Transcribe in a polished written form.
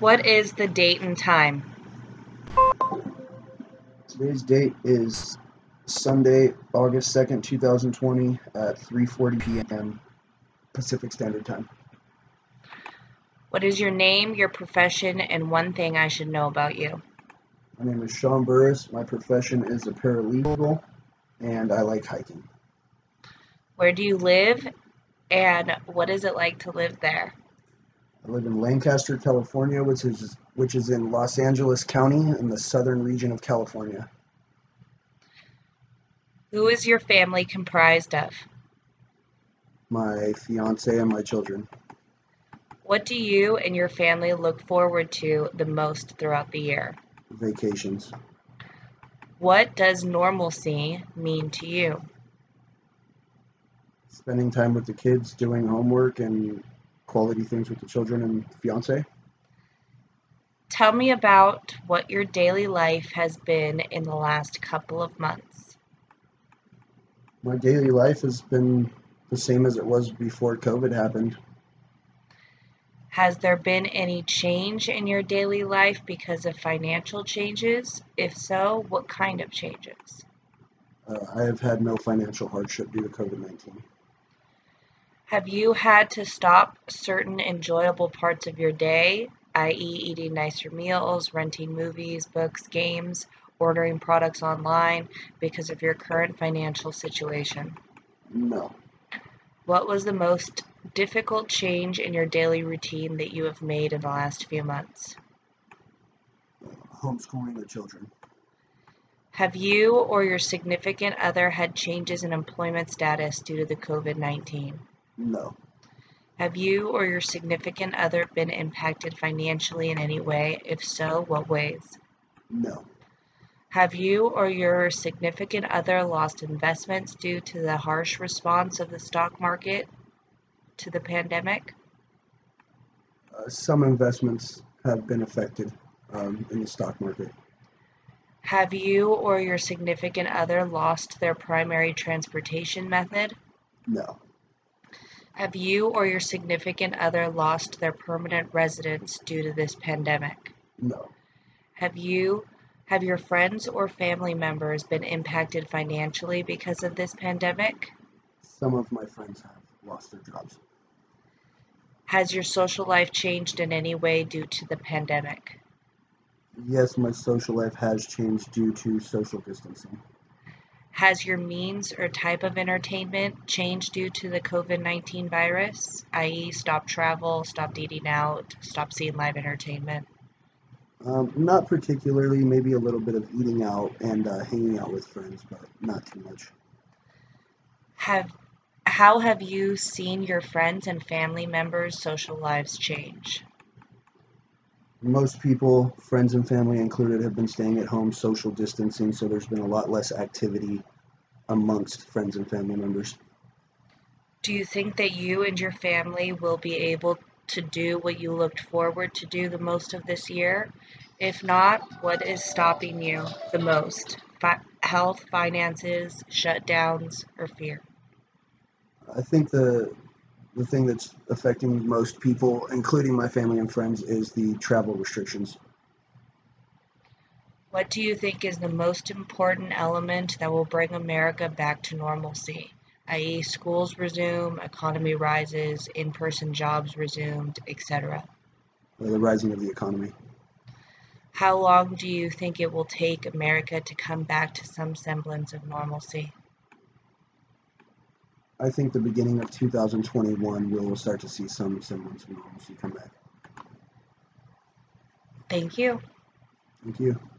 What is the date and time? Today's date is Sunday, August 2nd, 2020 at 3:40 p.m. Pacific Standard Time. What is your name, your profession, and one thing I should know about you? My name is Sean Burris. My profession is a paralegal, and I like hiking. Where do you live, and what is it like to live there? I live in Lancaster, California, which is in Los Angeles County in the southern region of California. Who is your family comprised of? My fiance and my children. What do you and your family look forward to the most throughout the year? Vacations. What does normalcy mean to you? Spending time with the kids, doing homework, and quality things with the children and fiance. Tell me about what your daily life has been in the last couple of months. My daily life has been the same as it was before COVID happened. Has there been any change in your daily life because of financial changes? If so, what kind of changes? I have had no financial hardship due to COVID-19. Have you had to stop certain enjoyable parts of your day, i.e., eating nicer meals, renting movies, books, games, ordering products online because of your current financial situation? No. What was the most difficult change in your daily routine that you have made in the last few months? Homeschooling the children. Have you or your significant other had changes in employment status due to the COVID-19? No. Have you or your significant other been impacted financially in any way? If so, what ways? No. Have you or your significant other lost investments due to the harsh response of the stock market to the pandemic? Some investments have been affected in the stock market. Have you or your significant other lost their primary transportation method? No. Have you or your significant other lost their permanent residence due to this pandemic? No. Have your friends or family members been impacted financially because of this pandemic? Some of my friends have lost their jobs. Has your social life changed in any way due to the pandemic? Yes, my social life has changed due to social distancing. Has your means or type of entertainment changed due to the COVID-19 virus, i.e., stop travel, stop eating out, stop seeing live entertainment? Not particularly, maybe a little bit of eating out and hanging out with friends, but not too much. How have you seen your friends and family members' social lives change? Most people, friends and family included, have been staying at home, social distancing, so there's been a lot less activity amongst friends and family members. Do you think that you and your family will be able to do what you looked forward to do the most of this year? If not, what is stopping you the most? Health, finances, shutdowns, or fear? I think the thing that's affecting most people, including my family and friends, is the travel restrictions. What do you think is the most important element that will bring America back to normalcy, i.e., schools resume, economy rises, in-person jobs resumed, etc.? The rising of the economy. How long do you think it will take America to come back to some semblance of normalcy? I think the beginning of 2021 we'll start to see some semblance of normalcy come back. Thank you. Thank you.